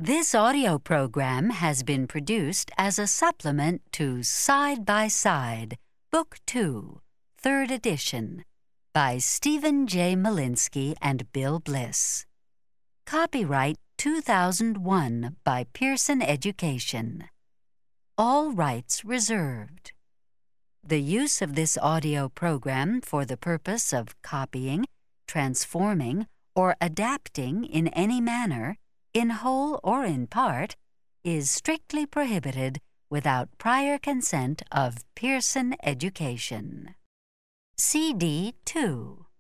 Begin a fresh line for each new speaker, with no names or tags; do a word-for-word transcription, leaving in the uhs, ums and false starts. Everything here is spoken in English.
This audio program has been produced as a supplement to Side by Side, Book two, third edition, by Stephen J. Malinsky and Bill Bliss. Copyright two thousand one by Pearson Education. All rights reserved. The use of this audio program for the purpose of copying, transforming, or adapting in any manner, in whole or in part, is strictly prohibited without prior consent of Pearson Education. C D two.